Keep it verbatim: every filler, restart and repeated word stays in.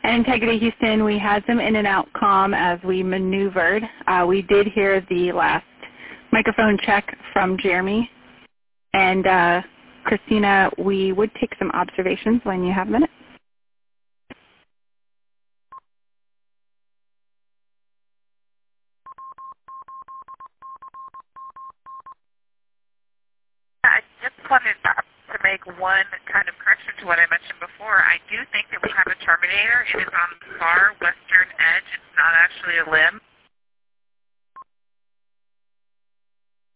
And Integrity Houston, we had some in and out comm as we maneuvered. Uh, we did hear the last microphone check from Jeremy. And uh, Christina, we would take some observations when you have a minute. I just wanted to make one kind of correction to what I mentioned before. I do think that we have a terminator. It is on the far western edge. It's not actually a limb.